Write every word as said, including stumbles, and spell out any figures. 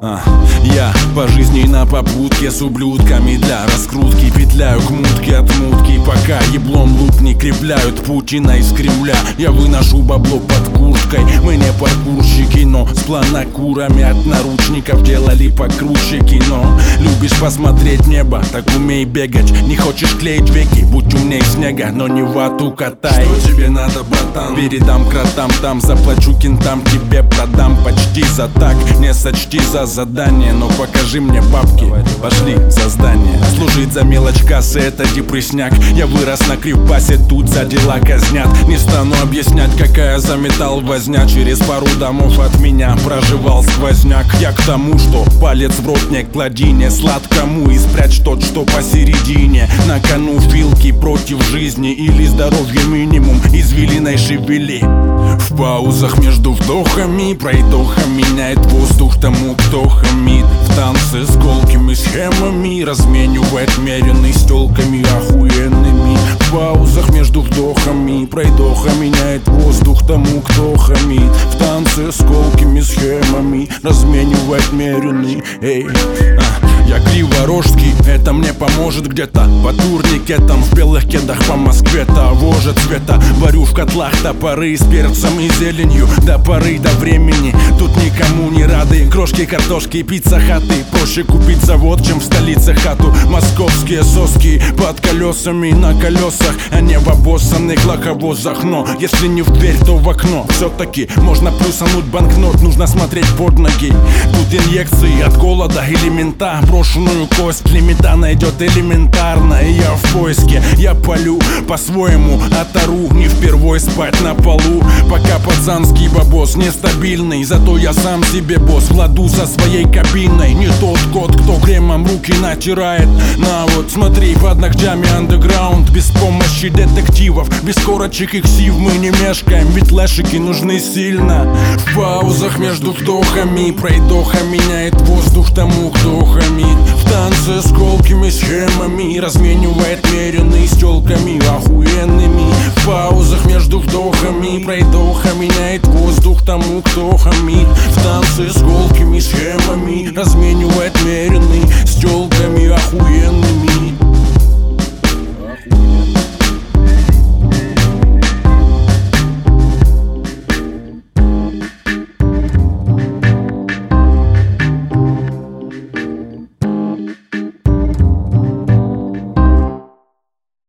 А, я по жизни на попутке с ублюдками для раскрутки. Петляю к мутке от мутки, пока еблом луп не крепляют Путина из Кремля. Я выношу бабло под курткой. Мы не паркурщики, но с планокурами от наручников делали покруче кино. Любишь посмотреть небо, так умей бегать. Не хочешь клеить веки, будь умней снега, но не вату катай. Что тебе надо, братан? Передам кротам, там заплачу кентам, тебе продам почти за так. Не сочти за задание, но покажи мне бабки. Пошли за здание. Служить за мелочь кассы — это депресняк. Я вырос на кривбасе, тут за дела казнят. Не стану объяснять, какая за металл возня. Через пару домов от меня проживал сквозняк. Я к тому, что палец в рот не клади, не сладкому, и спрячь тот, что посередине. На кону филки против жизни или здоровья минимум, извилиной шевели. В паузах между вдохами пройдоха меняет воздух тому, кто хамит. В танце с колкими схемами разменивает меренный с тёлками охуенными. В паузах между вдохами пройдоха меняет воздух тому, кто хамит. В танце с колкими схемами разменивает меренный. Эй, а. Я криворожский, это мне поможет где-то по турникетам, в белых кедах по Москве того же цвета. Варю в котлах топоры с перцем и зеленью до поры до времени. Тут никому не рады крошки, картошки, пицца хаты. Проще купить завод, чем в столице хату. Московские соски под колесами на колесах, а не в обоссанных лоховозах. Но если не в дверь, то в окно. Все-таки можно плюсануть банкнот, нужно смотреть под ноги. Тут инъекции от голода или мента. Брошенную кость лимита найдет элементарно. И я в поиске, я палю по-своему, отору. Не впервой спать на полу, пока пацанский бабос нестабильный. Зато я сам себе босс, в ладу со своей кабиной. Не тот кот, кто кремом руки натирает. На вот, смотри, под ногтями андеграунд. Без помощи детективов, без корочек и ксив мы не мешкаем, ведь лешики нужны сильно. В паузах между вдохами пройдоха меняет воздух тому, кто хамит. В танце с колкими схемами разменивает меренный с тёлками охуенными. В паузах между вдохами пройдоха меняет воздух тому, кто хамит. В танце с колкими схемами разменивает меренный с тёлками охуенными.